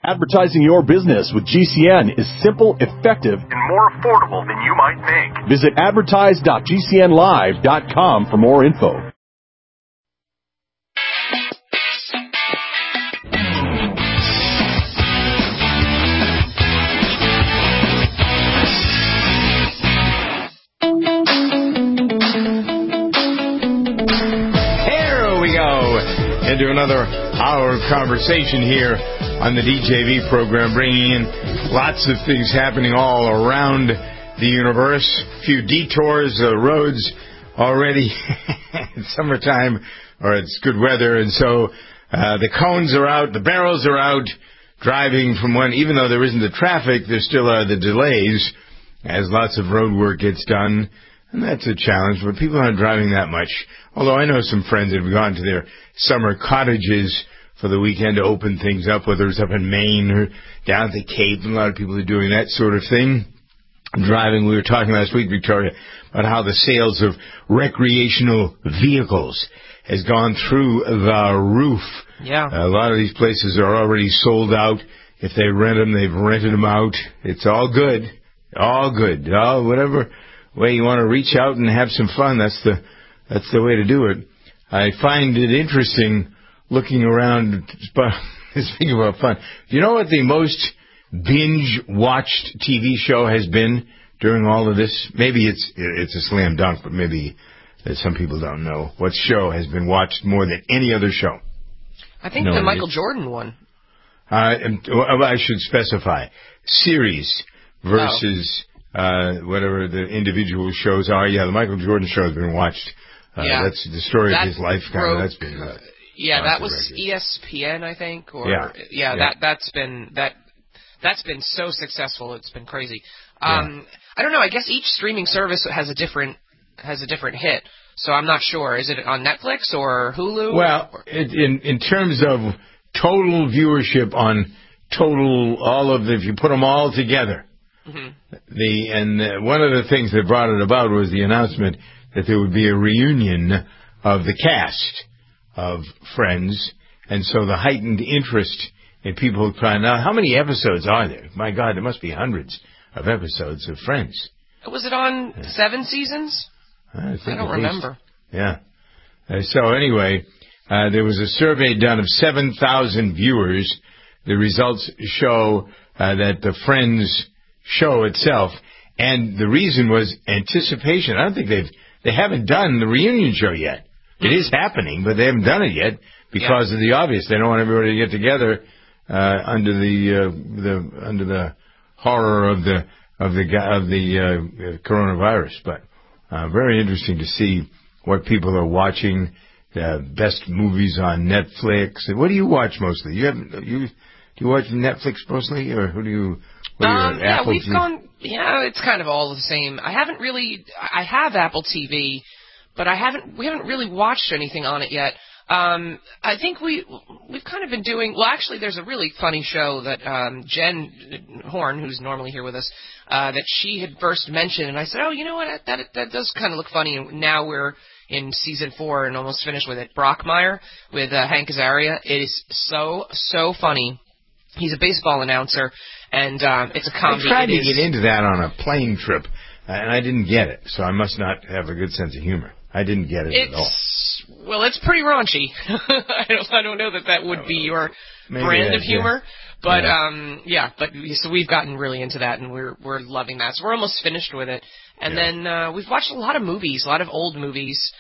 Advertising your business with GCN is simple, effective, and more affordable than you might think. Visit advertise.gcnlive.com for more info. Into another hour of conversation here on the DJV program, bringing in lots of things happening all around the universe. A few detours, roads already. It's summertime, or it's good weather, and so the cones are out, the barrels are out, driving from one. Even though there isn't the traffic, there still are the delays as lots of road work gets done. And that's a challenge, but people aren't driving that much. Although I know some friends that have gone to their summer cottages for the weekend to open things up, whether it's up in Maine or down at the Cape. And a lot of people are doing that sort of thing. Driving, we were talking last week, Victoria, about how the sales of recreational vehicles has gone through the roof. Yeah. A lot of these places are already sold out. If they rent them, they've rented them out. It's all good. All good. Whatever way you want to reach out and have some fun, that's the way to do it. I find it interesting looking around. Speaking about fun, do you know what the most binge-watched TV show has been during all of this? Maybe it's a slam dunk, but maybe some people don't know what show has been watched more than any other show. I think the Michael Jordan one. I should specify series versus whatever the individual shows are. Yeah, the Michael Jordan show has been watched. That's the story of his life. That's been. That was ESPN, I think. That's been so successful. It's been crazy. I don't know. I guess each streaming service has a different hit. So I'm not sure. Is it on Netflix or Hulu? Well, in terms of total viewership on if you put them all together. Mm-hmm. One of the things that brought it about was the announcement that there would be a reunion of the cast of Friends, and so the heightened interest in people trying out. How many episodes are there? My God, there must be hundreds of episodes of Friends. Was it on 7 seasons? I don't remember. Yeah. So anyway, there was a survey done of 7,000 viewers. The results show that the Friends show itself, and the reason was anticipation. I don't think they haven't done the reunion show yet. It is happening, but they haven't done it yet because of the obvious. They don't want everybody to get together under the horror of the coronavirus. But very interesting to see what people are watching. The best movies on Netflix. What do you watch mostly? Do you watch Netflix mostly, or who do you? Apple we've gone. Yeah, it's kind of all the same. I have Apple TV, but we haven't really watched anything on it yet. I think we've kind of been doing. Well, actually, there's a really funny show that Jen Horn, who's normally here with us, that she had first mentioned, and I said, "Oh, you know what? That does kind of look funny." And now we're in season 4 and almost finished with it. Brockmire with Hank Azaria. It is so funny. He's a baseball announcer, and it's a comedy. I tried to get into that on a plane trip, and I didn't get it, so I must not have a good sense of humor. I didn't get it at all. Well, it's pretty raunchy. I don't know that would be your brand of humor, but so we've gotten really into that, and we're loving that. So we're almost finished with it, and then we've watched a lot of movies, a lot of old movies.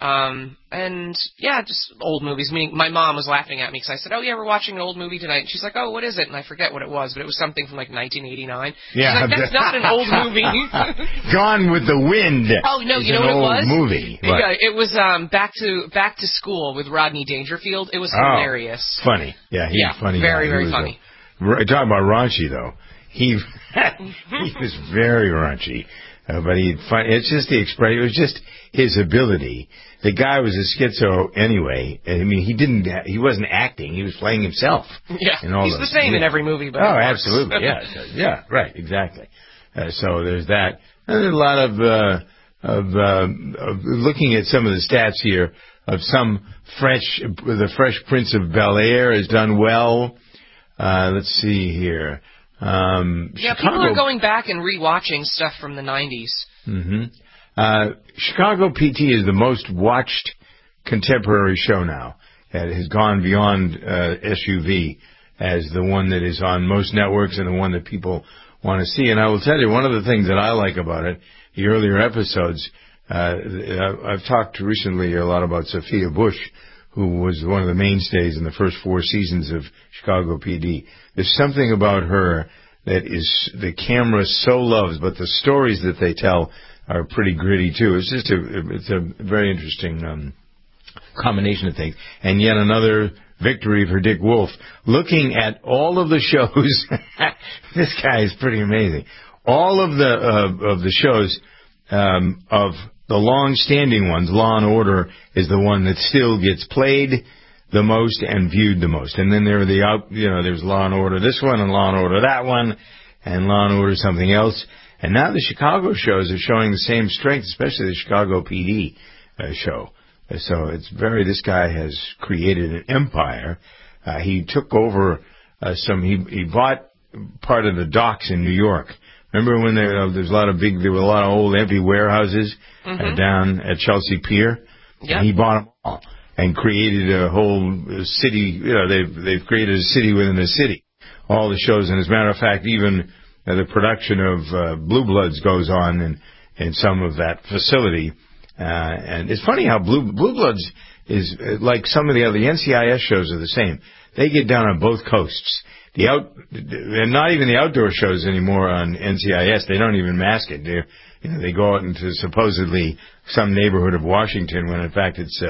Just old movies. My mom was laughing at me because I said, "Oh yeah, we're watching an old movie tonight." And she's like, "Oh, what is it?" And I forget what it was, but it was something from like 1989. Yeah, she's like, "That's not an old movie." Gone with the Wind. Oh no, you know what it was? Movie. Yeah, it was Back to School with Rodney Dangerfield. It was hilarious. Funny. Yeah, he's funny. Very very funny. Talking about raunchy though, he was very raunchy. But it's just the expression. It was just his ability. The guy was a schizo anyway. I mean, he wasn't acting. He was playing himself. Yeah, he's the same in every movie. But absolutely. Yeah, right, exactly. So there's that. And there's a lot of looking at some of the stats here of the Fresh Prince of Bel-Air has done well. Let's see here. Yeah, people are going back and rewatching stuff from the 90s. Chicago PT is the most watched contemporary show now. It has gone beyond SUV as the one that is on most networks and the one that people want to see. And I will tell you, one of the things that I like about it, the earlier episodes, I've talked recently a lot about Sophia Bush, who was one of the mainstays in the first 4 seasons of Chicago PD. There's something about her that is the camera so loves, but the stories that they tell are pretty gritty too. It's a very interesting combination of things. And yet another victory for Dick Wolf. Looking at all of the shows, this guy is pretty amazing. All of the shows of the long-standing ones, Law and Order is the one that still gets played the most and viewed the most. And then there are there's Law and Order this one and Law and Order that one and Law and Order something else. And now the Chicago shows are showing the same strength, especially the Chicago PD show. So this guy has created an empire. He took over he bought part of the docks in New York. Remember when there were a lot of old empty warehouses down at Chelsea Pier? Yep. And he bought them all and created a whole city. They've created a city within a city. All the shows, and as a matter of fact, even the production of Blue Bloods goes on in some of that facility. And it's funny how Blue Bloods is like some of the other NCIS shows are the same. They get down on both coasts. And not even the outdoor shows anymore on NCIS. They don't even mask it. They go out into supposedly some neighborhood of Washington when in fact it's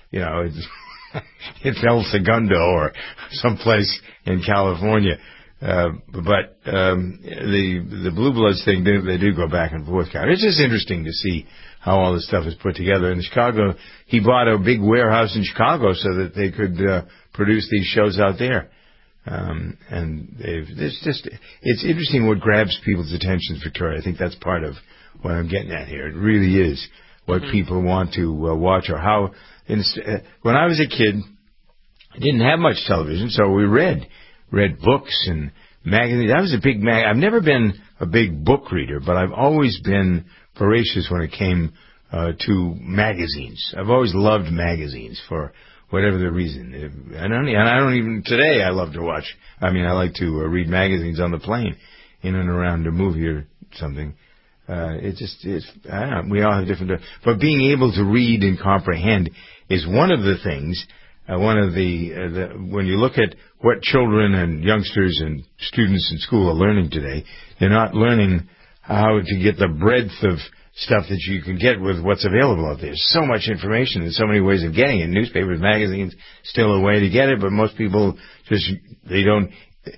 it's El Segundo or someplace in California. But the Blue Bloods thing, they do go back and forth. It's just interesting to see how all this stuff is put together. In Chicago, he bought a big warehouse in Chicago so that they could produce these shows out there. And it's interesting what grabs people's attention, Victoria. I think that's part of what I'm getting at here. It really is what people want to watch, or how. When I was a kid, I didn't have much television, so we read books and magazines. I was a big I've never been a big book reader, but I've always been voracious when it came to magazines. I've always loved magazines for whatever the reason. I don't even today. I love to watch. I like to read magazines on the plane, in and around a movie or something. I don't know. We all have different. But being able to read and comprehend is one of the things. When you look at what children and youngsters and students in school are learning today, they're not learning how to get the breadth of stuff that you can get with what's available out there. There's so much information and so many ways of getting it. Newspapers, magazines, still a way to get it, but most people they don't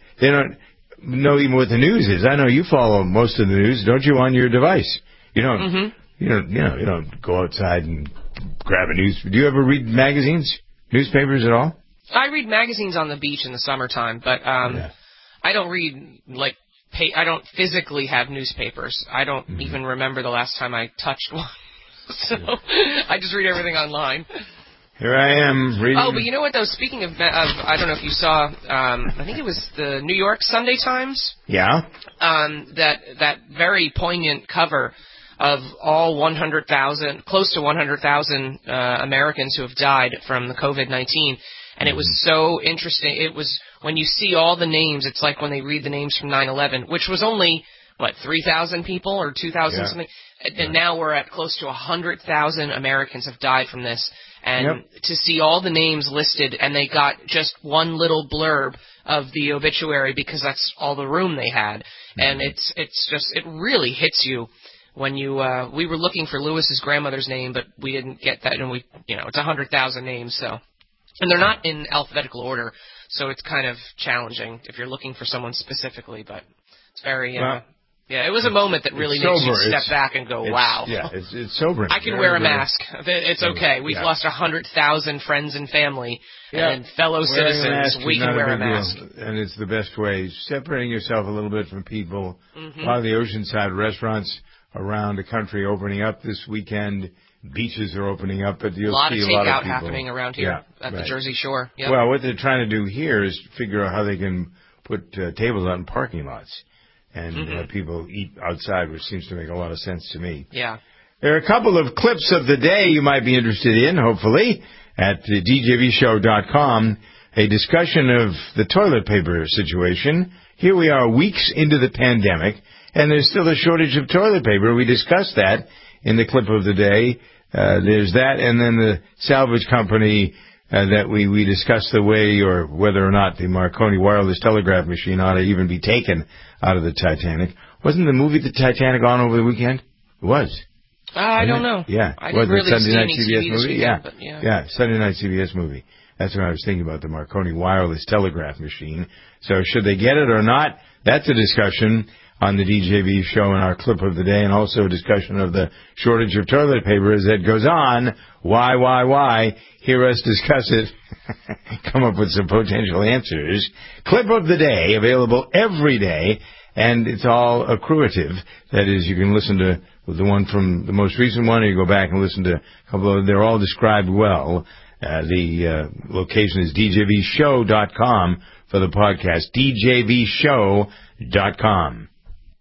know even what the news is. I know you follow most of the news, don't you, on your device? You don't. You don't go outside and grab a news. Do you ever read magazines, newspapers at all? I read magazines on the beach in the summertime, but I don't read I don't physically have newspapers. I don't even remember the last time I touched one. So I just read everything online. Here I am reading. Oh, but you know what, though? Speaking of I don't know if you saw, I think it was the New York Sunday Times. Yeah. That very poignant cover of all 100,000, close to 100,000 Americans who have died from the COVID-19. And it was so interesting. It was, when you see all the names, it's like when they read the names from 9/11, which was only, 3,000 people or 2,000 something? And now we're at close to 100,000 Americans have died from this. And to see all the names listed, and they got just one little blurb of the obituary because that's all the room they had. And it's just, it really hits you when you, we were looking for Lewis's grandmother's name, but we didn't get that. And it's 100,000 names, so. And they're not in alphabetical order, so it's kind of challenging if you're looking for someone specifically, but it's very, it was a moment that really makes you step back and go, wow. Yeah, it's sobering. I can wear a mask. It's okay. We've lost 100,000 friends and family and fellow citizens. We can wear a mask. And it's the best way, separating yourself a little bit from people. A lot of the oceanside restaurants around the country opening up this weekend. Beaches are opening up, but you'll see a lot of people happening around here at the Jersey Shore. Yep. Well, what they're trying to do here is figure out how they can put tables out in parking lots and people eat outside, which seems to make a lot of sense to me. Yeah. There are a couple of clips of the day you might be interested in, hopefully, at djvshow.com, a discussion of the toilet paper situation. Here we are weeks into the pandemic, and there's still a shortage of toilet paper. We discussed that in the clip of the day. There's that, and then the salvage company that we discussed the way or whether or not the Marconi wireless telegraph machine ought to even be taken out of the Titanic. Wasn't the movie The Titanic on over the weekend? It was. I don't know. Yeah. I didn't really Sunday see night any CBS TV this movie? weekend, Yeah. but yeah. Yeah, Sunday night CBS movie. That's what I was thinking about, the Marconi wireless telegraph machine. So should they get it or not? That's a discussion on the DJV show in our clip of the day, and also a discussion of the shortage of toilet paper as it goes on. Why? Hear us discuss it. Come up with some potential answers. Clip of the day, available every day, and it's all accruative. That is, you can listen to the one from the most recent one, or you go back and listen to a couple of them. They're all described well. The location is djvshow.com for the podcast. djvshow.com.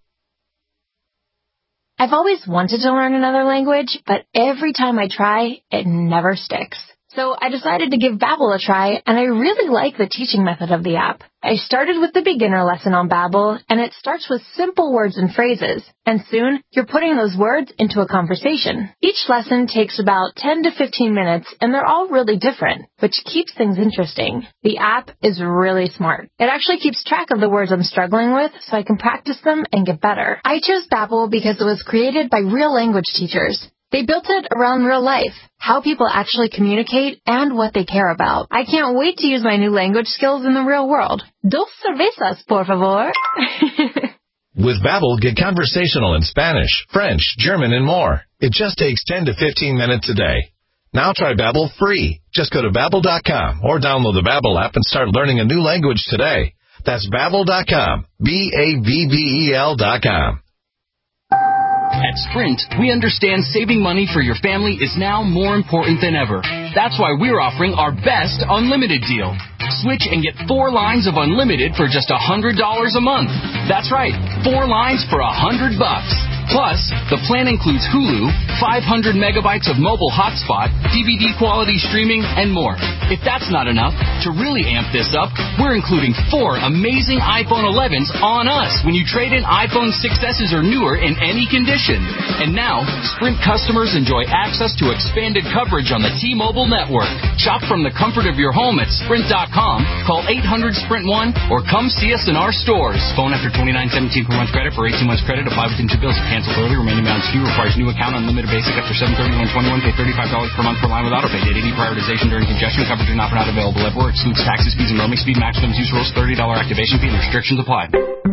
I've always wanted to learn another language, but every time I try, it never sticks. So I decided to give Babbel a try, and I really like the teaching method of the app. I started with the beginner lesson on Babbel, and it starts with simple words and phrases. And soon, you're putting those words into a conversation. Each lesson takes about 10 to 15 minutes, and they're all really different, which keeps things interesting. The app is really smart. It actually keeps track of the words I'm struggling with, so I can practice them and get better. I chose Babbel because it was created by real language teachers. They built it around real life, how people actually communicate, and what they care about. I can't wait to use my new language skills in the real world. Dos cervezas, por favor. With Babbel, get conversational in Spanish, French, German, and more. It just takes 10 to 15 minutes a day. Now try Babbel free. Just go to Babbel.com or download the Babbel app and start learning a new language today. That's Babbel.com. Babbel.com. At Sprint, we understand saving money for your family is now more important than ever. That's why we're offering our best unlimited deal. Switch and get 4 lines of unlimited for just $100 a month. That's right, 4 lines for $100. Plus, the plan includes Hulu, 500 megabytes of mobile hotspot, DVD quality streaming, and more. If that's not enough, to really amp this up, we're including 4 amazing iPhone 11s on us when you trade in iPhone 6S's or newer in any condition. And now, Sprint customers enjoy access to expanded coverage on the T-Mobile network. Shop from the comfort of your home at Sprint.com, call 800-SPRINT-1, or come see us in our stores. Phone after $29.17 per month credit for 18 months credit. Apply within 2 bills. Cancel early. Remaining balance due. Requires new account. Unlimited basic after 7/31/21. Pay $35 per month per line with autopay. Data prioritization during congestion. Coverage is not available everywhere. Excludes taxes, fees, and roaming speed. Maximum use rules. $30 activation fee and restrictions apply.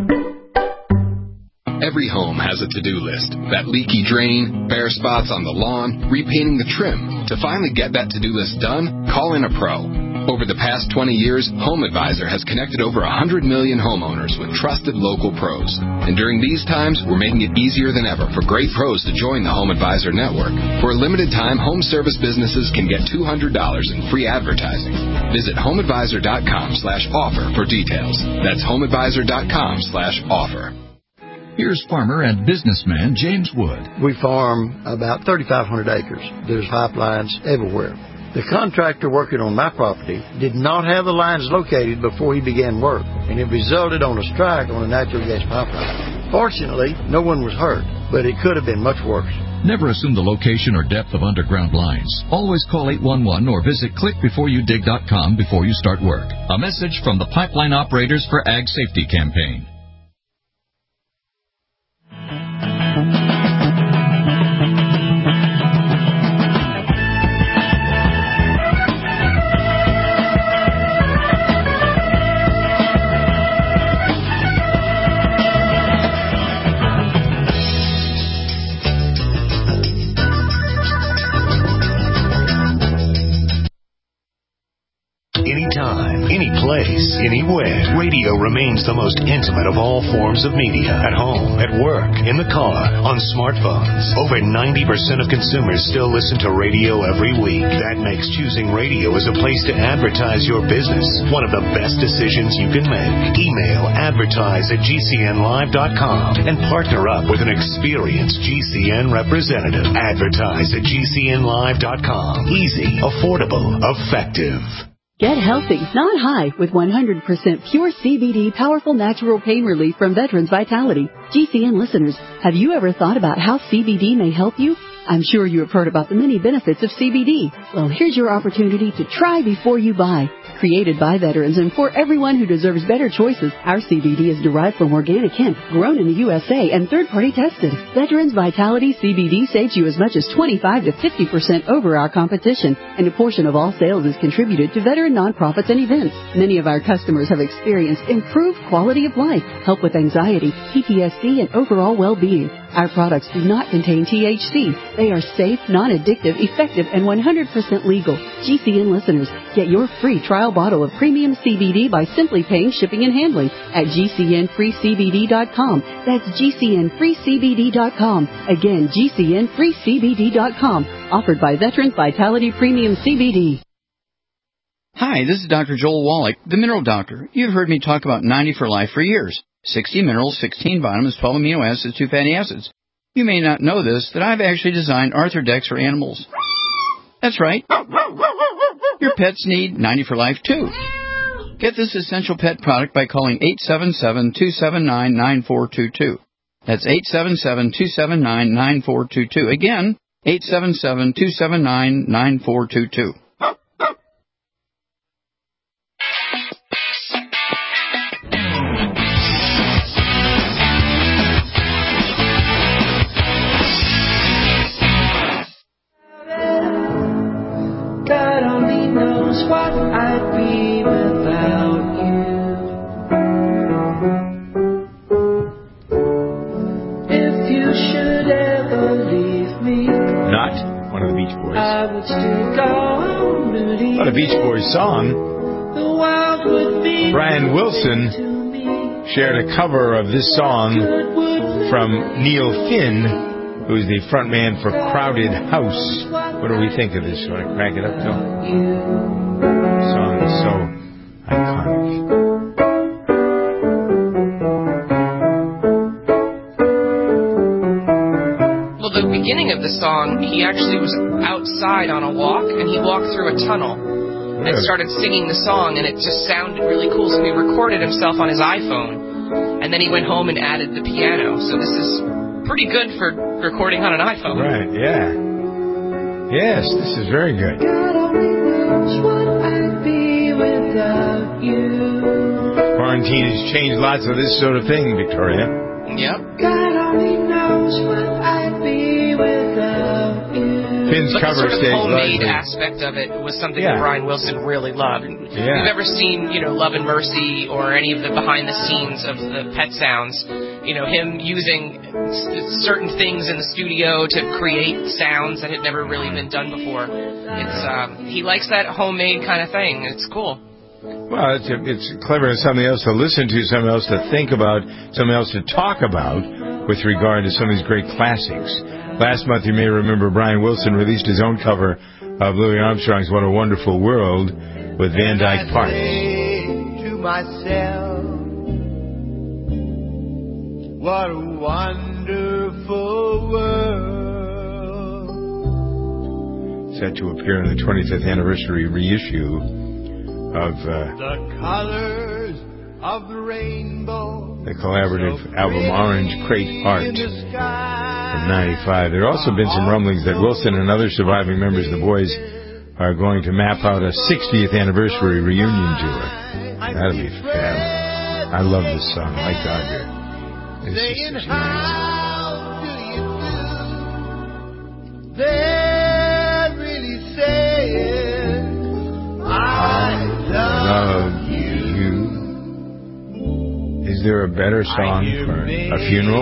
Every home has a to-do list. That leaky drain, bare spots on the lawn, repainting the trim. To finally get that to-do list done, call in a pro. Over the past 20 years, HomeAdvisor has connected over 100 million homeowners with trusted local pros. And during these times, we're making it easier than ever for great pros to join the HomeAdvisor network. For a limited time, home service businesses can get $200 in free advertising. Visit HomeAdvisor.com/offer for details. That's HomeAdvisor.com/offer. Here's farmer and businessman James Wood. We farm about 3,500 acres. There's pipelines everywhere. The contractor working on my property did not have the lines located before he began work, and it resulted on a strike on a natural gas pipeline. Fortunately, no one was hurt, but it could have been much worse. Never assume the location or depth of underground lines. Always call 811 or visit clickbeforeyoudig.com before you start work. A message from the Pipeline Operators for Ag Safety campaign. Anytime, any place, anywhere. Radio remains the most intimate of all forms of media. At home, at work, in the car, on smartphones. Over 90% of consumers still listen to radio every week. That makes choosing radio as a place to advertise your business one of the best decisions you can make. Email advertise@gcnlive.com and partner up with an experienced GCN representative. Advertise@gcnlive.com. Easy, affordable, effective. Get healthy, not high, with 100% pure CBD powerful natural pain relief from Veterans Vitality. GCN listeners, have you ever thought about how CBD may help you? I'm sure you have heard about the many benefits of CBD. Well, here's your opportunity to try before you buy. Created by veterans and for everyone who deserves better choices, our CBD is derived from organic hemp, grown in the USA, and third-party tested. Veterans Vitality CBD saves you as much as 25 to 50% over our competition, and a portion of all sales is contributed to veteran nonprofits and events. Many of our customers have experienced improved quality of life, help with anxiety, PTSD, and overall well-being. Our products do not contain THC. They are safe, non-addictive, effective, and 100% legal. GCN listeners, get your free trial bottle of premium CBD by simply paying shipping and handling at GCNFreeCBD.com. That's GCNFreeCBD.com. Again, GCNFreeCBD.com. Offered by Veterans Vitality Premium CBD. Hi, this is Dr. Joel Wallach, the Mineral Doctor. You've heard me talk about 90 for Life for years. 60 minerals, 16 vitamins, 12 amino acids, 2 fatty acids. You may not know this, that I've actually designed Arthrodex for animals. That's right. Your pets need 90 for Life, too. Get this essential pet product by calling 877-279-9422. That's 877-279-9422. Again, 877-279-9422. God only knows what I'd be without you. If you should ever leave me, not one of the Beach Boys. I would still go on believing. Not a Beach Boys song. The world would be Brian Wilson shared a cover of this song from Neil Finn, who's the front man for Crowded House. What do we think of this? Want to crack it up, Phil? The song is so iconic. Well, the beginning of the song, he actually was outside on a walk, and he walked through a tunnel and started singing the song, and it just sounded really cool, so he recorded himself on his iPhone, and then he went home and added the piano. So this is pretty good for recording on an iPhone. Right, yeah. Yes, this is very good. God only knows what I'd be without you. Quarantine has changed lots of this sort of thing, Victoria. Yep. God only knows what I'd be without you. Finn's but cover the sort of stage homemade largely aspect of it was something that Brian Wilson really loved. If you've ever seen, Love and Mercy or any of the behind the scenes of the Pet Sounds, him using certain things in the studio to create sounds that had never really been done before. He likes that homemade kind of thing. It's cool. Well, it's clever. It's something else to listen to, something else to think about, something else to talk about with regard to some of these great classics. Last month, you may remember, Brian Wilson released his own cover of Louis Armstrong's What a Wonderful World with Van Dyke Park. To myself, what a wonderful world. Set to appear in the 25th anniversary reissue of the colors of the rainbow, the collaborative album Orange Crate Art from 95. There have also been some rumblings that Wilson and other surviving members of the Boys are going to map out a 60th anniversary reunion tour. That'll be fab. I love this song, Mike Dodger. This is just amazing. They're really saying I love you. Is there a better song for a funeral?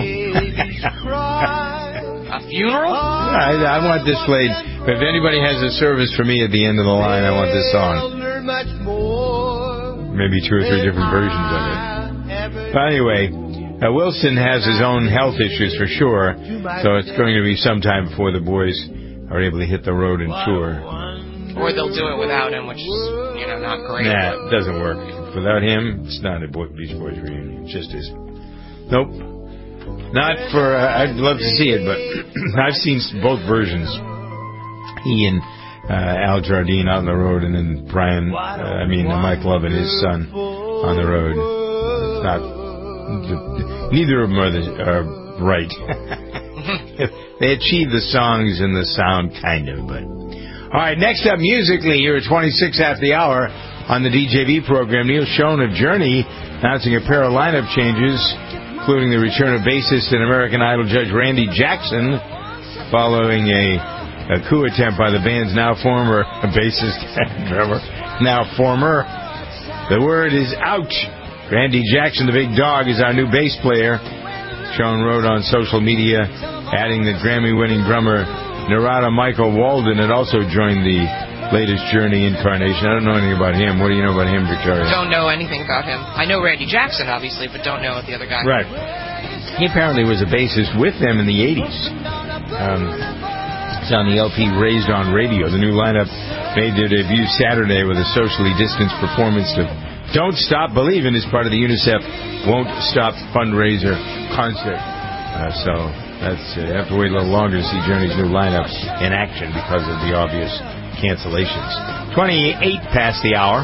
A funeral? I want this played. If anybody has a service for me at the end of the line, I want this song. maybe 2 or 3 different versions of it. But anyway, Wilson has his own health issues for sure, so it's going to be some time before the boys are able to hit the road and tour. Or they'll do it without him, which is, not great. Nah, it doesn't work. Without him, it's not a Beach Boys reunion. It just isn't. Nope. Not for... I'd love to see it, but I've seen both versions. He and Al Jardine out on the road, and then Mike Love and his son on the road. It's not... Neither of them are right. They achieve the songs and the sound, kind of, but... All right, next up, musically, here at 26 after the hour on the DJV program, Neil Schon of Journey announcing a pair of lineup changes, including the return of bassist and American Idol judge Randy Jackson, following a coup attempt by the band's now former bassist and drummer, now former. The word is out. Randy Jackson, the big dog, is our new bass player. Schon wrote on social media, adding that Grammy-winning drummer Narada Michael Walden had also joined the latest Journey incarnation. I don't know anything about him. What do you know about him, Victoria? Don't know anything about him. I know Randy Jackson, obviously, but don't know the other guy. Right. He apparently was a bassist with them in the 80s. It's on the LP Raised on Radio. The new lineup made their debut Saturday with a socially distanced performance of Don't Stop Believin' as part of the UNICEF Won't Stop fundraiser concert. So that's you have to wait a little longer to see Journey's new lineup in action because of the obvious cancellations. 28 past the hour.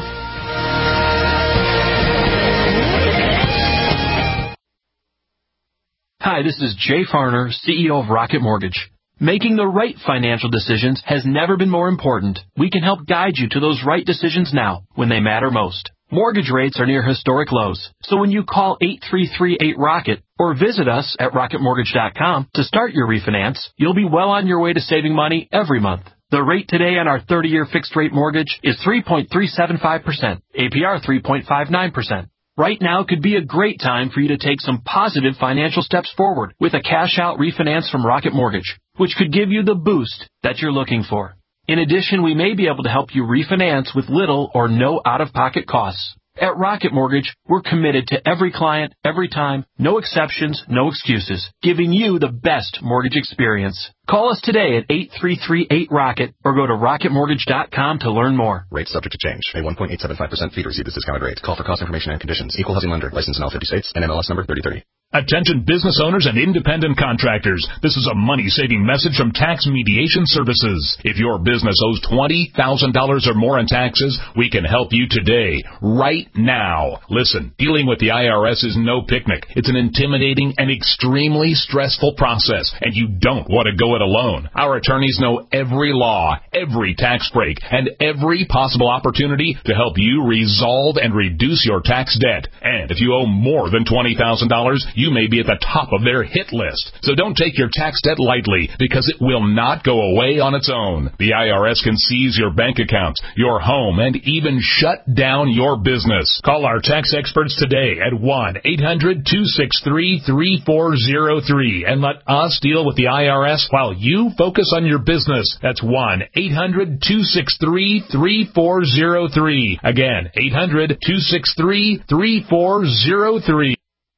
Hi, this is Jay Farner, CEO of Rocket Mortgage. Making the right financial decisions has never been more important. We can help guide you to those right decisions now, when they matter most. Mortgage rates are near historic lows, so when you call 8338-ROCKET or visit us at rocketmortgage.com to start your refinance, you'll be well on your way to saving money every month. The rate today on our 30-year fixed-rate mortgage is 3.375%, APR 3.59%. Right now could be a great time for you to take some positive financial steps forward with a cash-out refinance from Rocket Mortgage, which could give you the boost that you're looking for. In addition, we may be able to help you refinance with little or no out-of-pocket costs. At Rocket Mortgage, we're committed to every client, every time, no exceptions, no excuses, giving you the best mortgage experience. Call us today at 8338-ROCKET or go to rocketmortgage.com to learn more. Rates subject to change. Pay 1.875% fee to receive this discounted rate. Call for cost information and conditions. Equal housing lender. Licensed in all 50 states. NMLS number 3030. Attention business owners and independent contractors. This is a money-saving message from Tax Mediation Services. If your business owes $20,000 or more in taxes, we can help you today, right now. Listen, dealing with the IRS is no picnic. It's an intimidating and extremely stressful process, and you don't want to go it alone. Our attorneys know every law, every tax break, and every possible opportunity to help you resolve and reduce your tax debt. And if you owe more than $20,000, you may be at the top of their hit list. So don't take your tax debt lightly, because it will not go away on its own. The IRS can seize your bank accounts, your home, and even shut down your business. Call our tax experts today at 1-800-263-3403 and let us deal with the IRS while you focus on your business. That's 1-800-263-3403. Again, 800-263-3403.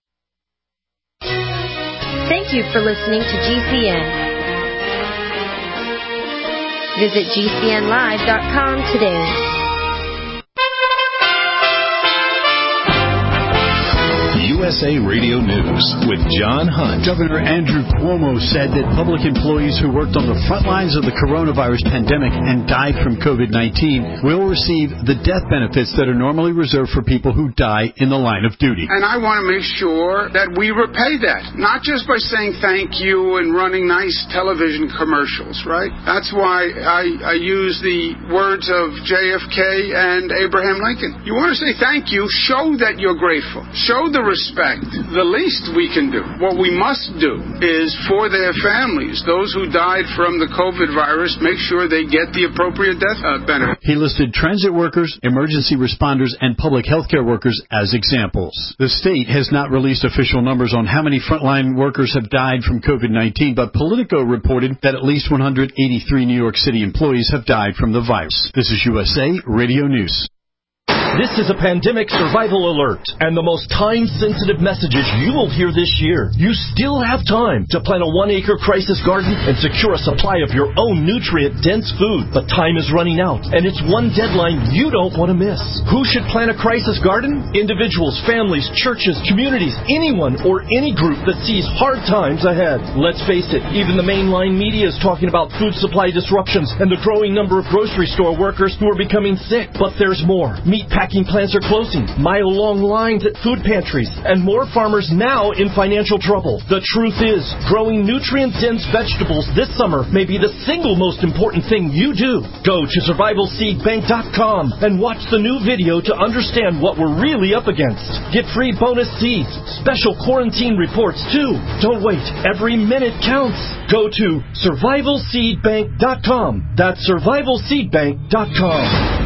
Thank you for listening to GCN. Visit GCNlive.com today. USA Radio News with John Hunt. Governor Andrew Cuomo said that public employees who worked on the front lines of the coronavirus pandemic and died from COVID-19 will receive the death benefits that are normally reserved for people who die in the line of duty. And I want to make sure that we repay that, not just by saying thank you and running nice television commercials, right? That's why I use the words of JFK and Abraham Lincoln. You want to say thank you, show that you're grateful. Show the respect. The least we can do, what we must do, is for their families, those who died from the COVID virus, make sure they get the appropriate death benefit. He listed transit workers, emergency responders, and public health care workers as examples. The state has not released official numbers on how many frontline workers have died from COVID-19, but Politico reported that at least 183 New York City employees have died from the virus. This is USA Radio News. This is a pandemic survival alert, and the most time-sensitive messages you will hear this year. You still have time to plant a 1-acre crisis garden and secure a supply of your own nutrient-dense food. But time is running out, and it's one deadline you don't want to miss. Who should plant a crisis garden? Individuals, families, churches, communities, anyone or any group that sees hard times ahead. Let's face it, even the mainline media is talking about food supply disruptions and the growing number of grocery store workers who are becoming sick. But there's more. Meatpacking plants are closing, mile-long lines at food pantries, and more farmers now in financial trouble. The truth is, growing nutrient-dense vegetables this summer may be the single most important thing you do. Go to survivalseedbank.com and watch the new video to understand what we're really up against. Get free bonus seeds, special quarantine reports too. Don't wait. Every minute counts. Go to survivalseedbank.com. That's survivalseedbank.com.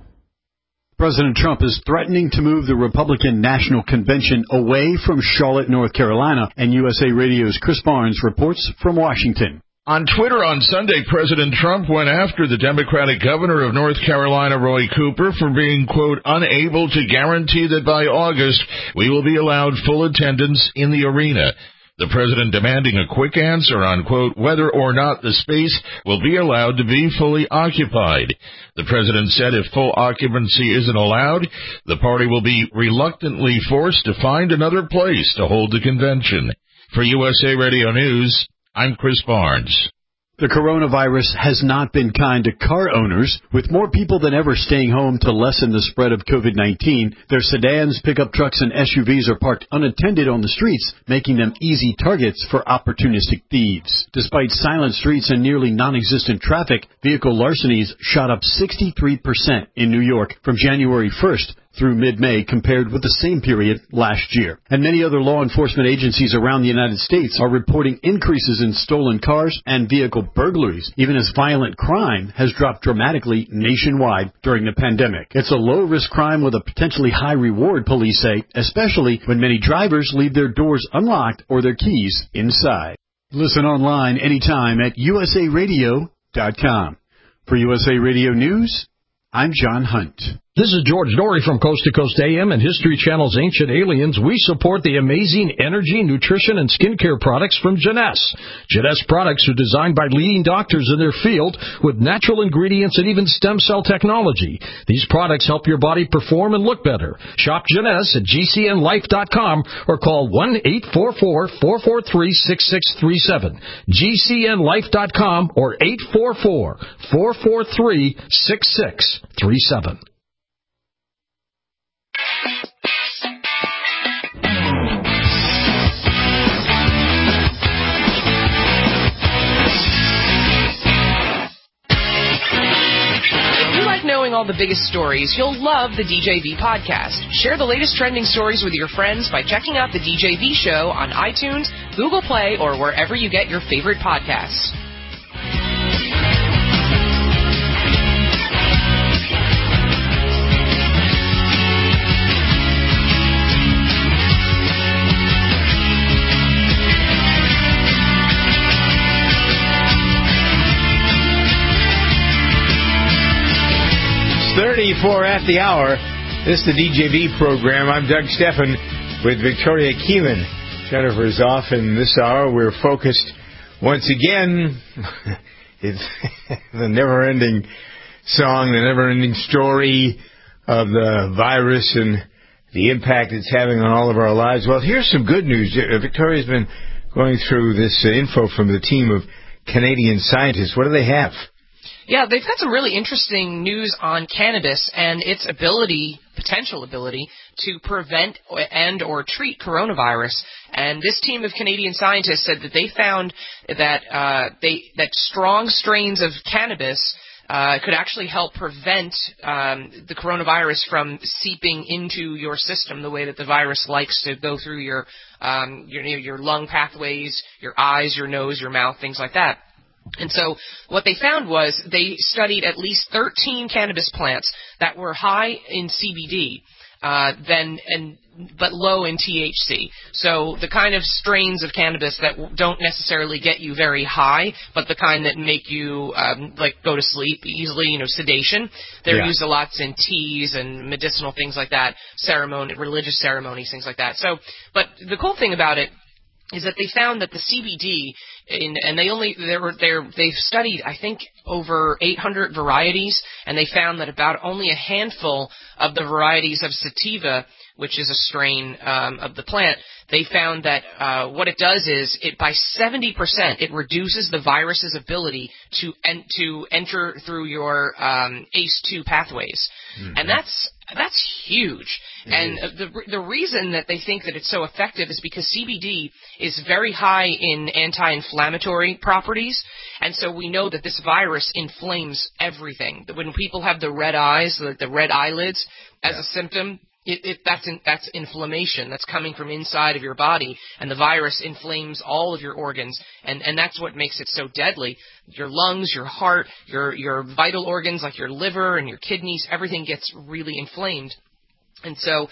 President Trump is threatening to move the Republican National Convention away from Charlotte, North Carolina, and USA Radio's Chris Barnes reports from Washington. On Twitter on Sunday, President Trump went after the Democratic governor of North Carolina, Roy Cooper, for being, quote, unable to guarantee that by August we will be allowed full attendance in the arena. The president demanding a quick answer on, quote, whether or not the space will be allowed to be fully occupied. The president said if full occupancy isn't allowed, the party will be reluctantly forced to find another place to hold the convention. For USA Radio News, I'm Chris Barnes. The coronavirus has not been kind to car owners. With more people than ever staying home to lessen the spread of COVID-19, their sedans, pickup trucks, and SUVs are parked unattended on the streets, making them easy targets for opportunistic thieves. Despite silent streets and nearly non-existent traffic, vehicle larcenies shot up 63% in New York from January 1st through mid-May compared with the same period last year. And many other law enforcement agencies around the United States are reporting increases in stolen cars and vehicle burglaries, even as violent crime has dropped dramatically nationwide during the pandemic. It's a low-risk crime with a potentially high reward, police say, especially when many drivers leave their doors unlocked or their keys inside. Listen online anytime at usaradio.com. For USA Radio News, I'm John Hunt. This is George Dory from Coast to Coast AM and History Channel's Ancient Aliens. We support the amazing energy, nutrition, and skincare products from Jeunesse. Jeunesse products are designed by leading doctors in their field with natural ingredients and even stem cell technology. These products help your body perform and look better. Shop Jeunesse at GCNlife.com or call 1-844-443-6637. GCNlife.com or 844-443-6637. Knowing all the biggest stories, you'll love the DJV podcast. Share the latest trending stories with your friends by checking out the DJV show on iTunes, Google Play, or wherever you get your favorite podcasts. It's 34 at the hour. This is the DJV program. I'm Doug Steffen with Victoria Keelan. Jennifer's off, and this hour we're focused once again. It's the never-ending song, the never-ending story of the virus and the impact it's having on all of our lives. Well, here's some good news. Victoria's been going through this info from the team of Canadian scientists. What do they have? Yeah, they've got some really interesting news on cannabis and its potential ability to prevent and or treat coronavirus. And this team of Canadian scientists said that they found that that strong strains of cannabis could actually help prevent the coronavirus from seeping into your system the way that the virus likes to go through your lung pathways, your eyes, your nose, your mouth, things like that. And so what they found was they studied at least 13 cannabis plants that were high in CBD. but low in THC. So the kind of strains of cannabis that don't necessarily get you very high, but the kind that make you like go to sleep easily, sedation. They're used a lot in teas and medicinal things like that, religious ceremonies, things like that. So, but the cool thing about it is that they found that the CBD, they've studied, I think, over 800 varieties, and they found that about only a handful of the varieties of sativa, which is a strain of the plant, they found that what it does is by 70% it reduces the virus's ability to enter through your ACE2 pathways, and that's huge. And the reason that they think that it's so effective is because CBD is very high in anti-inflammatory properties, and so we know that this virus inflames everything. When people have the red eyes, the red eyelids, as a symptom, that's inflammation that's coming from inside of your body, and the virus inflames all of your organs, and that's what makes it so deadly. Your lungs, your heart, your vital organs like your liver and your kidneys, everything gets really inflamed. And so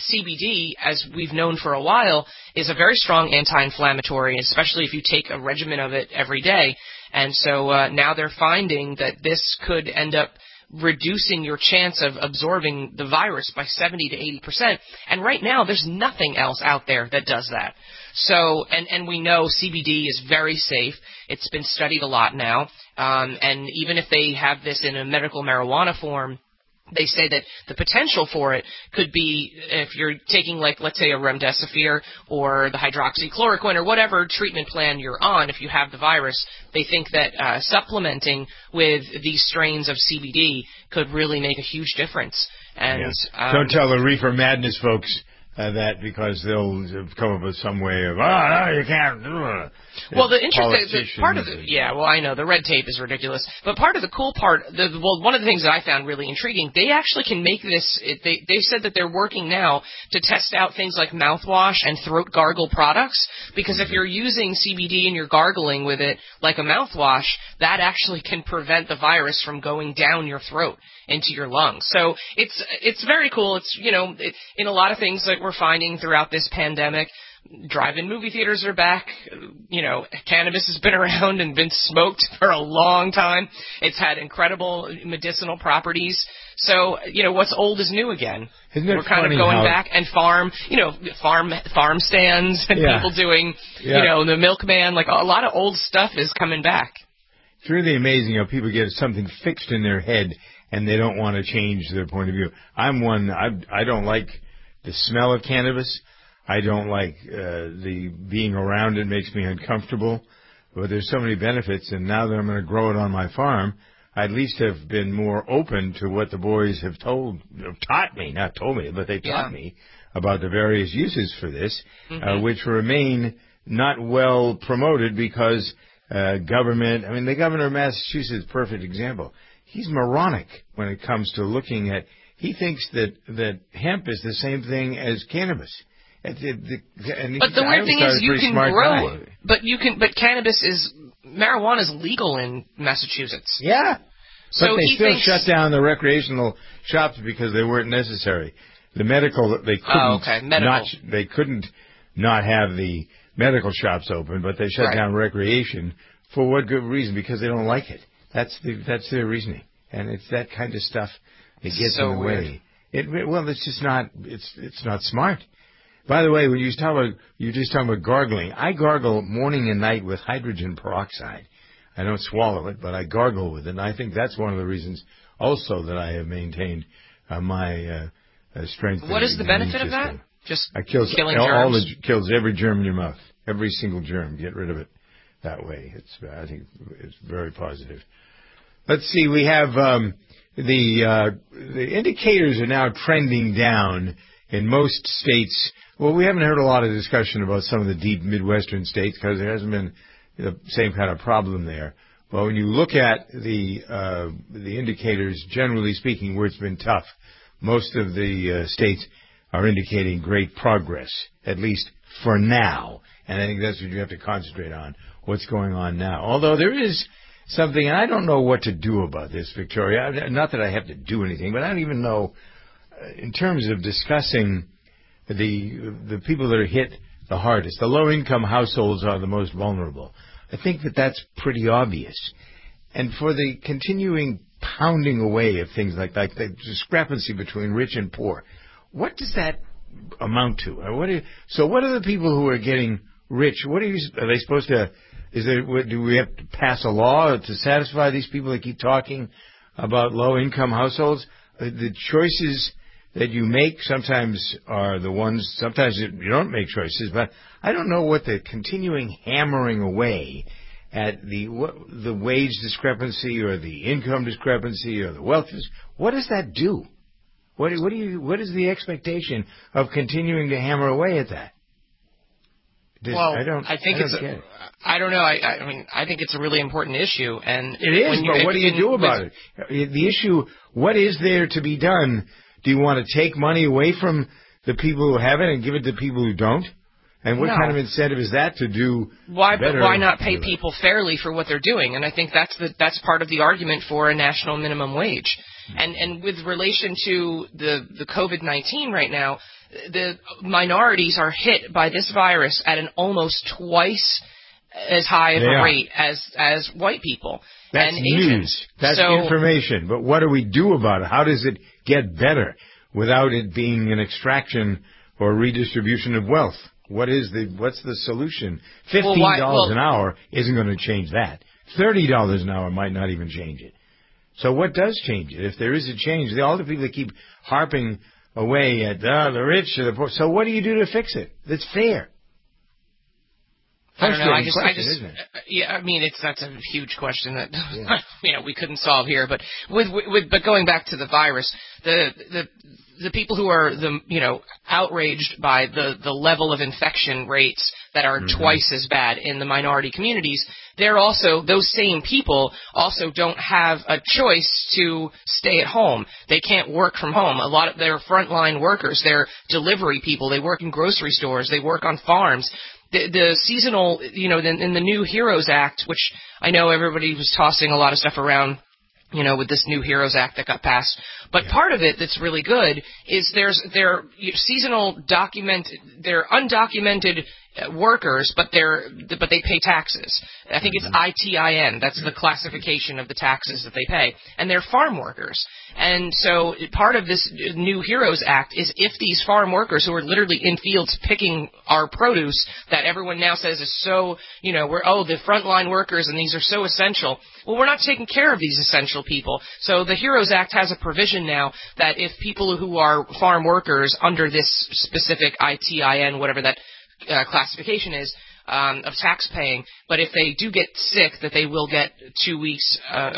CBD, as we've known for a while, is a very strong anti-inflammatory, especially if you take a regimen of it every day. And so now they're finding that this could end up reducing your chance of absorbing the virus by 70 to 80%. And right now, there's nothing else out there that does that. So, and we know CBD is very safe. It's been studied a lot now. And even if they have this in a medical marijuana form, they say that the potential for it could be if you're taking, like, let's say a remdesivir or the hydroxychloroquine or whatever treatment plan you're on, if you have the virus, they think that supplementing with these strains of CBD could really make a huge difference. And don't tell the reefer madness folks that, because they'll come up with some way of, no, you can't do it. Well, the interesting part of I know the red tape is ridiculous, but part of the cool part, one of the things that I found really intriguing, they actually can make this. They said that they're working now to test out things like mouthwash and throat gargle products, because if you're using CBD and you're gargling with it like a mouthwash, that actually can prevent the virus from going down your throat into your lungs. So it's very cool. It's in a lot of things that we're finding throughout this pandemic. Drive-in movie theaters are back. Cannabis has been around and been smoked for a long time. It's had incredible medicinal properties. So, what's old is new again. We're kind of going back, and farm stands and people doing, the milkman, like a lot of old stuff is coming back. It's really amazing how people get something fixed in their head and they don't want to change their point of view. I'm one, I don't like the smell of cannabis. I don't like the being around it. Makes me uncomfortable. But there's so many benefits, and now that I'm going to grow it on my farm, I at least have been more open to what the boys have taught me about the various uses for this, which remain not well promoted because government, the governor of Massachusetts, perfect example. He's moronic when it comes to looking at, he thinks that hemp is the same thing as cannabis. But the weird thing is you can grow it. But marijuana is legal in Massachusetts. Yeah. So but they still shut down the recreational shops because they weren't necessary. The medical, they couldn't. They couldn't not have the medical shops open, but they shut down recreation. For what good reason? Because they don't like it. That's their reasoning, and it's that kind of stuff that gets in the way. It's just not. It's not smart. By the way, when you're just talking about gargling, I gargle morning and night with hydrogen peroxide. I don't swallow it, but I gargle with it, and I think that's one of the reasons also that I have maintained my strength. What is the benefit of that? Just killing germs? Kills every germ in your mouth. Every single germ. Get rid of it that way. I think it's very positive. Let's see. We have the indicators are now trending down in most states. Well, we haven't heard a lot of discussion about some of the deep Midwestern states because there hasn't been the same kind of problem there. But when you look at the indicators, generally speaking, where it's been tough, most of the states are indicating great progress, at least for now. And I think that's what you have to concentrate on, what's going on now. Although there is something, and I don't know what to do about this, Victoria. Not that I have to do anything, but I don't even know. in terms of discussing the people that are hit the hardest, the low-income households are the most vulnerable. I think that that's pretty obvious. And for the continuing pounding away of things like the discrepancy between rich and poor, what does that amount to? So what are the people who are getting rich? Are they supposed to? Do we have to pass a law to satisfy these people that keep talking about low-income households? The choices that you make sometimes are the ones. Sometimes you don't make choices, but I don't know what the continuing hammering away at the wage discrepancy or the income discrepancy or the wealth. What does that do? What is the expectation of continuing to hammer away at that? I don't know. I think it's a really important issue, and it is. But what do you do about it? The issue: what is there to be done? Do you want to take money away from the people who have it and give it to people who don't? And what kind of incentive is that to do better? But why not pay people fairly for what they're doing? And I think that's part of the argument for a national minimum wage. And with relation to the COVID-19 right now, the minorities are hit by this virus at an almost twice as high of a rate as white people and Asians. News. That's information. But what do we do about it? How does it get better without it being an extraction or redistribution of wealth? What's the solution? $15 an hour isn't going to change that. $30 an hour might not even change it. So what does change it? If there is a change, all the people that keep harping away at the rich or the poor. So what do you do to fix it? That's fair. I don't know. That's a huge question that we couldn't solve here. But but going back to the virus, the people who are outraged by the level of infection rates that are twice as bad in the minority communities, those same people also don't have a choice to stay at home. They can't work from home. A lot of their frontline workers, they're delivery people. They work in grocery stores. They work on farms. The seasonal, in the new HEROES Act, which I know everybody was tossing a lot of stuff around, with this new HEROES Act that got passed. But part of it that's really good is they're seasonal they're undocumented workers, but they pay taxes. I think it's ITIN. That's the classification of the taxes that they pay. And they're farm workers. And so part of this new HEROES Act is if these farm workers who are literally in fields picking our produce that everyone now says is so, the frontline workers and these are so essential. Well, we're not taking care of these essential people. So the HEROES Act has a provision now that if people who are farm workers under this specific ITIN, whatever that classification is, of tax paying, but if they do get sick, that they will get 2 weeks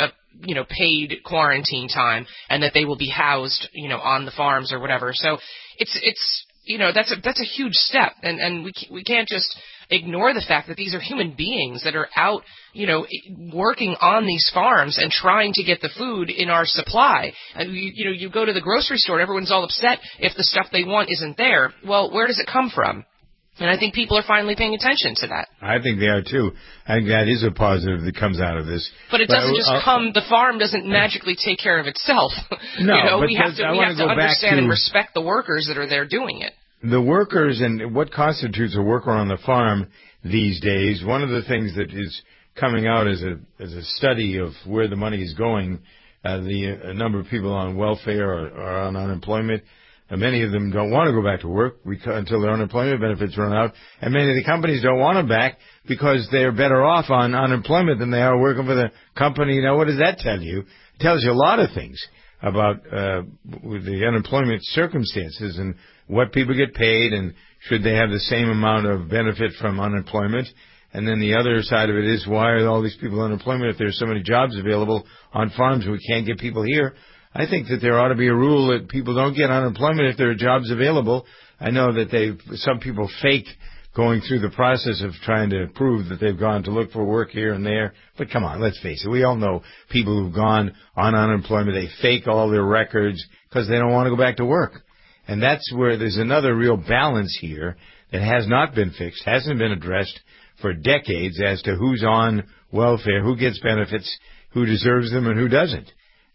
paid quarantine time, and that they will be housed on the farms or whatever. So it's that's a huge step, and we can't just ignore the fact that these are human beings that are out working on these farms and trying to get the food in our supply. And you go to the grocery store and everyone's all upset if the stuff they want isn't there. Well, where does it come from? And I think people are finally paying attention to that. I think they are, too. I think that is a positive that comes out of this. But it doesn't just come, the farm doesn't magically take care of itself. No, we have to understand and respect the workers that are there doing it. The workers and what constitutes a worker on the farm these days, one of the things that is coming out as a study of where the money is going, the number of people on welfare or on unemployment, many of them don't want to go back to work until their unemployment benefits run out. And many of the companies don't want them back because they're better off on unemployment than they are working for the company. Now, what does that tell you? It tells you a lot of things about the unemployment circumstances and what people get paid and should they have the same amount of benefit from unemployment. And then the other side of it is why are all these people on unemployment if there's so many jobs available on farms and we can't get people here? I think that there ought to be a rule that people don't get unemployment if there are jobs available. I know that some people fake going through the process of trying to prove that they've gone to look for work here and there. But come on, let's face it. We all know people who've gone on unemployment. They fake all their records because they don't want to go back to work. And that's where there's another real balance here that has not been fixed, hasn't been addressed for decades as to who's on welfare, who gets benefits, who deserves them, and who doesn't.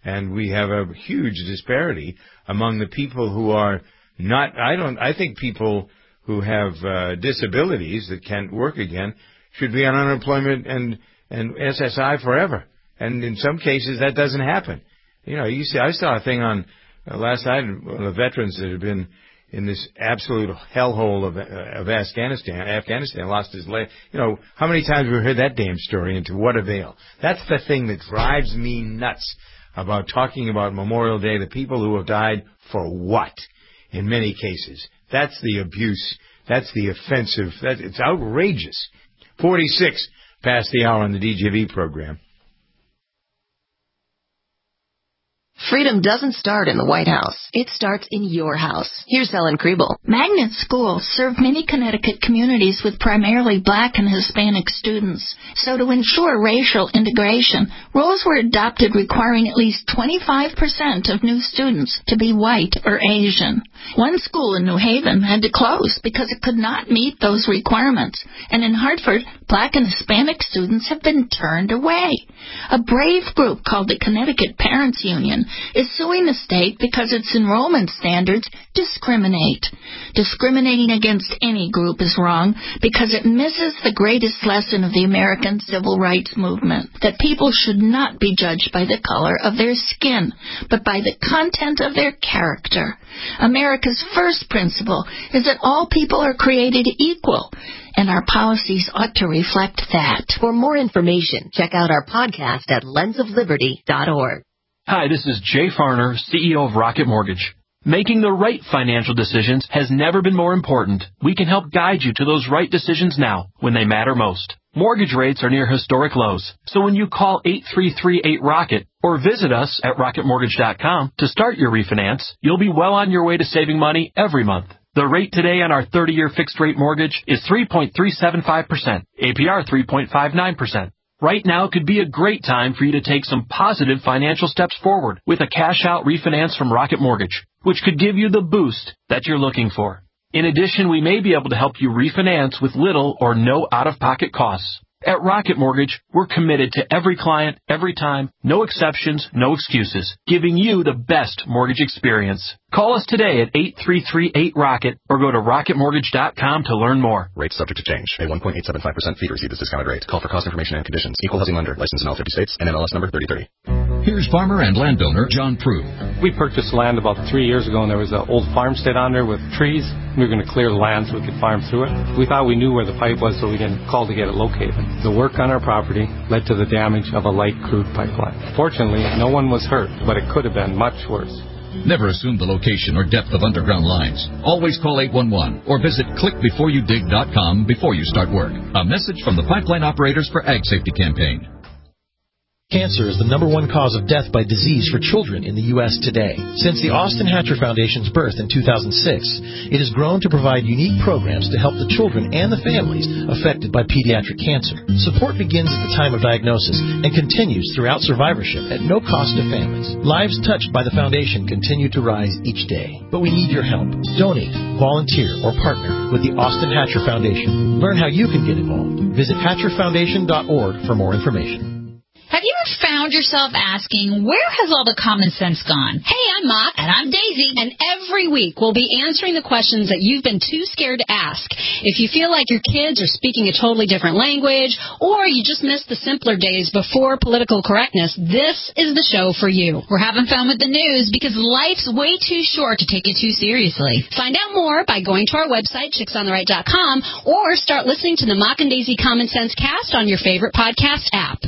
And we have a huge disparity among the people who are not, I think people who have disabilities that can't work again should be on unemployment and SSI forever. And in some cases, that doesn't happen. You know, I saw a thing on last night, one of the veterans that had been in this absolute hellhole of Afghanistan lost his leg. You know, how many times have we heard that damn story, and to what avail? That's the thing that drives me nuts about talking about Memorial Day, the people who have died for what, in many cases. That's the abuse. That's the offensive. It's outrageous. 46 past the hour on the DJV program. Freedom doesn't start in the White House. It starts in your house. Here's Ellen Kriebel. Magnet schools serve many Connecticut communities with primarily Black and Hispanic students. So to ensure racial integration, rules were adopted requiring at least 25% of new students to be white or Asian. One school in New Haven had to close because it could not meet those requirements. And in Hartford, Black and Hispanic students have been turned away. A brave group called the Connecticut Parents Union is suing the state because its enrollment standards discriminate. Discriminating against any group is wrong because it misses the greatest lesson of the American civil rights movement, that people should not be judged by the color of their skin, but by the content of their character. America's first principle is that all people are created equal, and our policies ought to reflect that. For more information, check out our podcast at lensofliberty.org. Hi, this is Jay Farner, CEO of Rocket Mortgage. Making the right financial decisions has never been more important. We can help guide you to those right decisions now, when they matter most. Mortgage rates are near historic lows, so when you call 8338-ROCKET or visit us at rocketmortgage.com to start your refinance, you'll be well on your way to saving money every month. The rate today on our 30-year fixed-rate mortgage is 3.375%, APR 3.59%. Right now could be a great time for you to take some positive financial steps forward with a cash-out refinance from Rocket Mortgage, which could give you the boost that you're looking for. In addition, we may be able to help you refinance with little or no out-of-pocket costs. At Rocket Mortgage, we're committed to every client, every time, no exceptions, no excuses, giving you the best mortgage experience. Call us today at 8338-ROCKET or go to rocketmortgage.com to learn more. Rates subject to change. Pay 1.875% fee to receive this discounted rate. Call for cost information and conditions. Equal housing lender. Licensed in all 50 states. NMLS number 3030. Here's farmer and landowner John Prue. We purchased land about 3 years ago, and there was an old farmstead on there with trees. We were going to clear the land so we could farm through it. We thought we knew where the pipe was, so we didn't call to get it located. The work on our property led to the damage of a light crude pipeline. Fortunately, no one was hurt, but it could have been much worse. Never assume the location or depth of underground lines. Always call 811 or visit clickbeforeyoudig.com before you start work. A message from the Pipeline Operators for Ag Safety campaign. Cancer is the #1 cause of death by disease for children in the U.S. today. Since the Austin Hatcher Foundation's birth in 2006, it has grown to provide unique programs to help the children and the families affected by pediatric cancer. Support begins at the time of diagnosis and continues throughout survivorship at no cost to families. Lives touched by the foundation continue to rise each day. But we need your help. Donate, volunteer, or partner with the Austin Hatcher Foundation. Learn how you can get involved. Visit hatcherfoundation.org for more information. Have you ever found yourself asking, where has all the common sense gone? Hey, I'm Mock. And I'm Daisy. And every week we'll be answering the questions that you've been too scared to ask. If you feel like your kids are speaking a totally different language, or you just missed the simpler days before political correctness, this is the show for you. We're having fun with the news because life's way too short to take it too seriously. Find out more by going to our website, chicksontheright.com, or start listening to the Mock and Daisy Common Sense Cast on your favorite podcast app.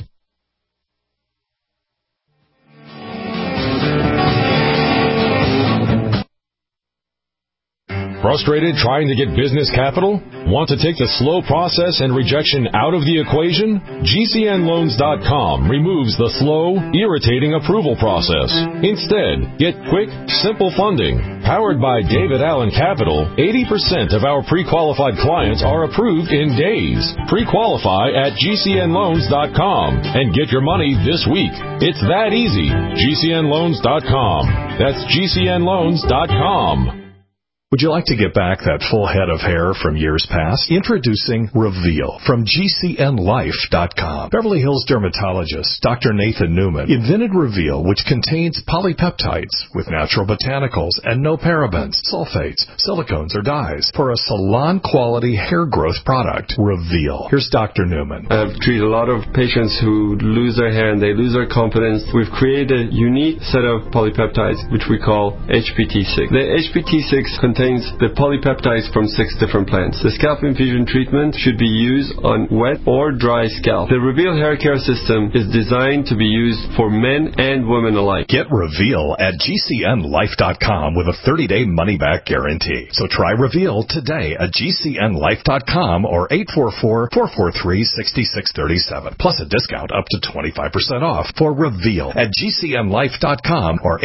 Frustrated trying to get business capital? Want to take the slow process and rejection out of the equation? GCNloans.com removes the slow, irritating approval process. Instead, get quick, simple funding. Powered by David Allen Capital, 80% of our pre-qualified clients are approved in days. Pre-qualify at GCNloans.com and get your money this week. It's that easy. GCNloans.com. That's GCNloans.com. Would you like to get back that full head of hair from years past? Introducing Reveal from GCNLife.com. Beverly Hills dermatologist Dr. Nathan Newman invented Reveal, which contains polypeptides with natural botanicals and no parabens, sulfates, silicones, or dyes for a salon-quality hair growth product. Reveal. Here's Dr. Newman. I've treated a lot of patients who lose their hair and they lose their confidence. We've created a unique set of polypeptides, which we call HPT6. The HPT6 contains the polypeptides from 6 different plants. The scalp infusion treatment should be used on wet or dry scalp. The Reveal hair care system is designed to be used for men and women alike. Get Reveal at GCNLife.com with a 30-day money-back guarantee. So try Reveal today at GCNLife.com or 844-443-6637. Plus a discount up to 25% off for Reveal at GCNLife.com or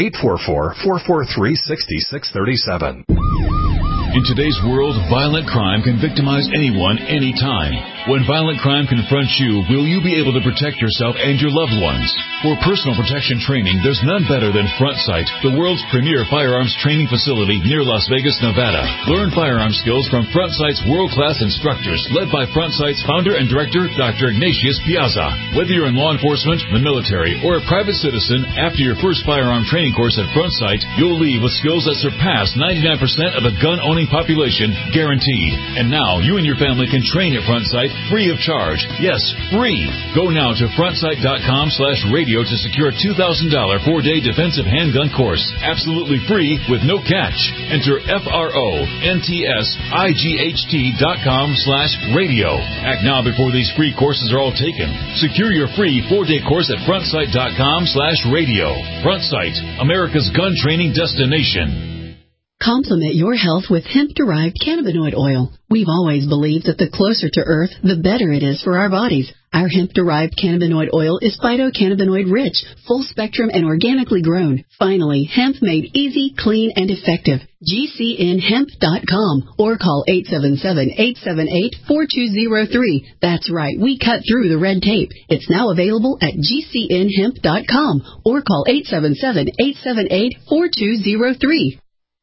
844-443-6637. In today's world, violent crime can victimize anyone, anytime. When violent crime confronts you, will you be able to protect yourself and your loved ones? For personal protection training, there's none better than Front Sight, the world's premier firearms training facility near Las Vegas, Nevada. Learn firearm skills from Front Sight's world-class instructors, led by Front Sight's founder and director, Dr. Ignatius Piazza. Whether you're in law enforcement, the military, or a private citizen, after your first firearm training course at Front Sight, you'll leave with skills that surpass 99% of the gun-owning population, guaranteed. And now, you and your family can train at Front Sight free of charge. Yes, free. Go now to frontsight.com/radio to secure a $2,000 4-day defensive handgun course. Absolutely free with no catch. Enter FRONTSIGHT.com/radio. Act now before these free courses are all taken. Secure your free 4-day course at frontsight.com/radio. Front Sight, America's gun training destination. Complement your health with hemp-derived cannabinoid oil. We've always believed that the closer to Earth, the better it is for our bodies. Our hemp-derived cannabinoid oil is phytocannabinoid-rich, full-spectrum, and organically grown. Finally, hemp made easy, clean, and effective. GCNHemp.com or call 877-878-4203. That's right, we cut through the red tape. It's now available at GCNHemp.com or call 877-878-4203.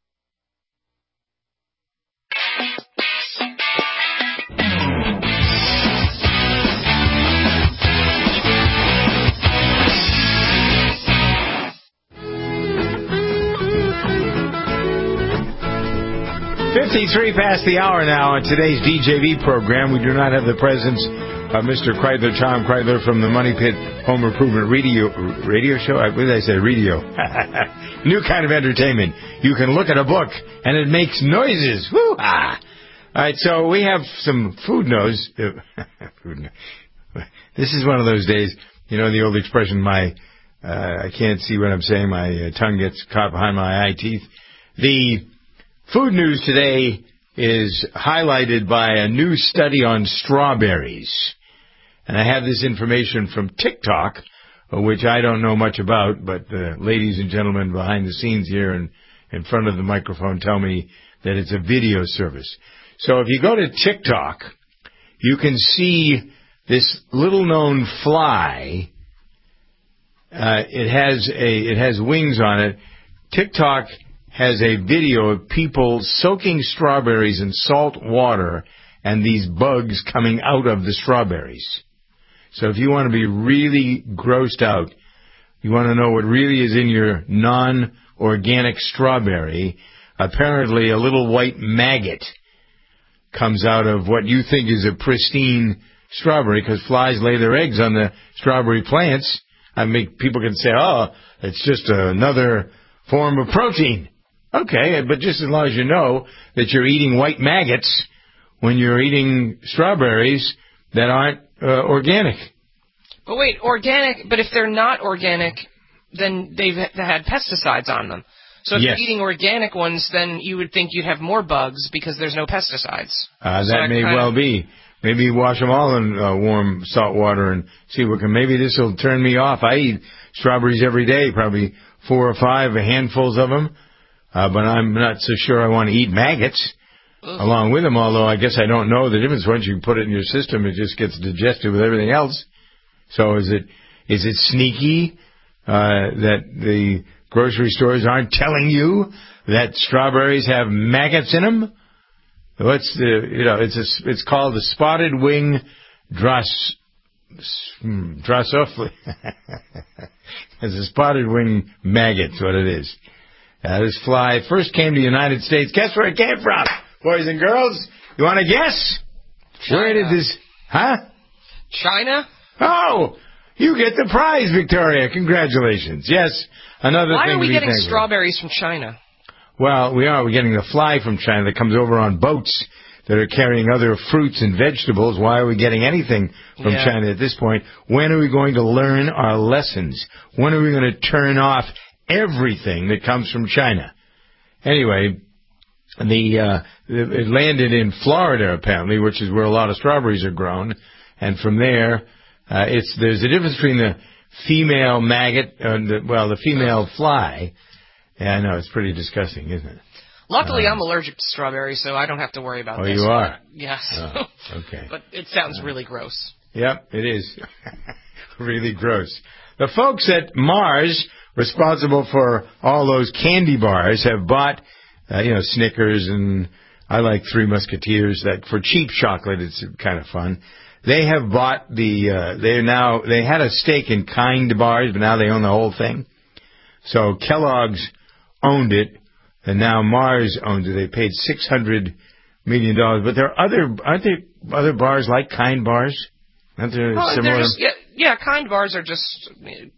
.53 past the hour now on today's DJV program. We do not have the presence of Mr. Kreidler, Tom Kreidler from the Money Pit Home Improvement radio show. What did I say? Radio. New kind of entertainment. You can look at a book and it makes noises. Woo-ha! All right, so we have some food news. This is one of those days, you know, the old expression, I can't see what I'm saying, my tongue gets caught behind my eye teeth. The food news today is highlighted by a new study on strawberries. And I have this information from TikTok, which I don't know much about, but the ladies and gentlemen behind the scenes here and in front of the microphone tell me that it's a video service. So if you go to TikTok, you can see this little-known fly. It has wings on it. TikTok has a video of people soaking strawberries in salt water and these bugs coming out of the strawberries. So if you want to be really grossed out, you want to know what really is in your non-organic strawberry, apparently a little white maggot comes out of what you think is a pristine strawberry, because flies lay their eggs on the strawberry plants. I mean, people can say, oh, it's just another form of protein. Okay, but just as long as you know that you're eating white maggots when you're eating strawberries that aren't organic. But wait, organic, but if they're not organic, then they've had pesticides on them. So if you're eating organic ones, then you would think you'd have more bugs because there's no pesticides. That may well be. Maybe wash them all in warm salt water and see what can. Maybe this will turn me off. I eat strawberries every day, probably 4 or 5 handfuls of them. But I'm not so sure I want to eat maggots along with them, although I guess I don't know the difference. Once you put it in your system, it just gets digested with everything else. So is it sneaky that the grocery stores aren't telling you that strawberries have maggots in them. It's called the spotted wing Drosophila. It's a spotted wing maggot, what it is. This fly first came to the United States. Guess where it came from, boys and girls? You want to guess? China. Where did this... Huh? China? Oh, you get the prize, Victoria. Congratulations. Yes, another Why thing are we to be getting thankful. strawberries from China? Well, we are. We're getting the fly from China that comes over on boats that are carrying other fruits and vegetables. Why are we getting anything from China at this point? When are we going to learn our lessons? When are we going to turn off everything that comes from China? Anyway, it landed in Florida, apparently, which is where a lot of strawberries are grown. And from there, there's a difference between the female maggot and the female fly. Yeah, I know, it's pretty disgusting, isn't it? Luckily, I'm allergic to strawberries, so I don't have to worry about this. Oh, you are? Yes. Oh, okay. But it sounds really gross. Yep, it is. Really gross. The folks at Mars, responsible for all those candy bars, have bought, Snickers, and I like Three Musketeers. That for cheap chocolate, it's kind of fun. They have bought they had a stake in Kind bars, but now they own the whole thing. So Kellogg's owned it, and now Mars owns it. They paid $600 million. But aren't there other bars like Kind bars? Aren't there similar? Kind bars are just,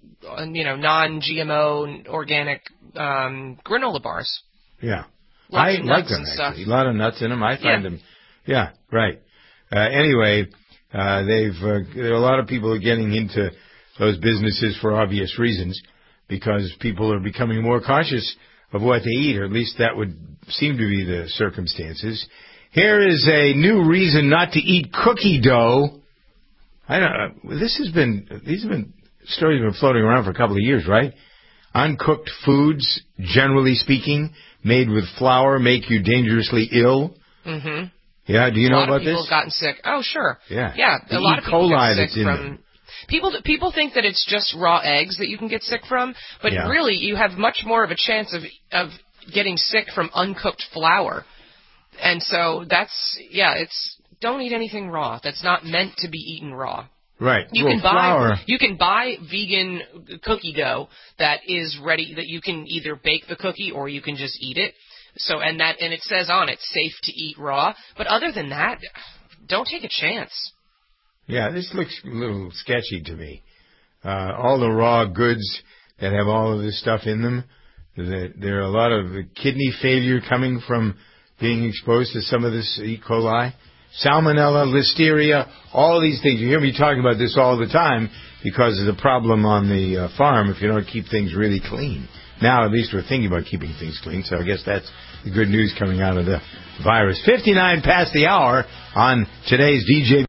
non-GMO, organic granola bars. Yeah. Lots I like them, actually. A lot of nuts in them. I find them. Yeah, right. Anyway, there are a lot of people getting into those businesses for obvious reasons, because people are becoming more cautious of what they eat, or at least that would seem to be the circumstances. Here is a new reason not to eat cookie dough. I don't know. These have been stories have been floating around for a couple of years, right? Uncooked foods, generally speaking, made with flour, make you dangerously ill. Mm-hmm. Yeah, do you know about this? A lot of people have gotten sick. Oh, sure. Yeah. Yeah, the a lot of people coli get sick that's from... People think that it's just raw eggs that you can get sick from, but really you have much more of a chance of getting sick from uncooked flour. And so don't eat anything raw. That's not meant to be eaten raw. Right. You can buy vegan cookie dough that is ready, that you can either bake the cookie or you can just eat it. So and it says on it safe to eat raw, but other than that, don't take a chance. Yeah, this looks a little sketchy to me. All the raw goods that have all of this stuff in them, there are a lot of kidney failure coming from being exposed to some of this E. coli. Salmonella, listeria, all these things. You hear me talking about this all the time because of the problem on the farm if you don't keep things really clean. Now, at least we're thinking about keeping things clean, so I guess that's the good news coming out of the virus. 59 past the hour on today's DJ.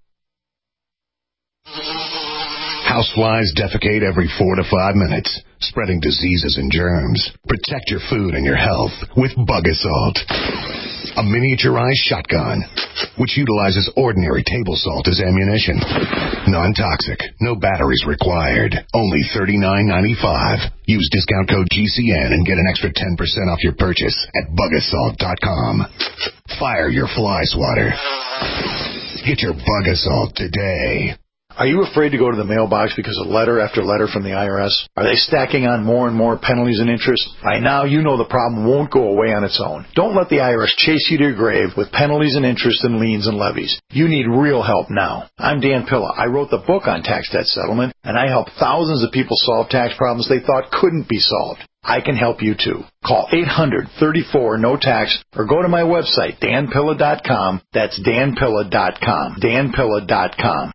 Houseflies defecate every 4 to 5 minutes, spreading diseases and germs. Protect your food and your health with Bug Assault, a miniaturized shotgun which utilizes ordinary table salt as ammunition. Non-toxic, no batteries required. Only $39.95. Use discount code GCN and get an extra 10% off your purchase at bugassault.com. Fire your fly swatter. Get your Bug Assault today. Are you afraid to go to the mailbox because of letter after letter from the IRS? Are they stacking on more and more penalties and interest? By now, you know the problem won't go away on its own. Don't let the IRS chase you to your grave with penalties and interest and liens and levies. You need real help now. I'm Dan Pilla. I wrote the book on tax debt settlement, and I help thousands of people solve tax problems they thought couldn't be solved. I can help you too. Call 800-34-NO-TAX or go to my website, danpilla.com. That's danpilla.com. danpilla.com.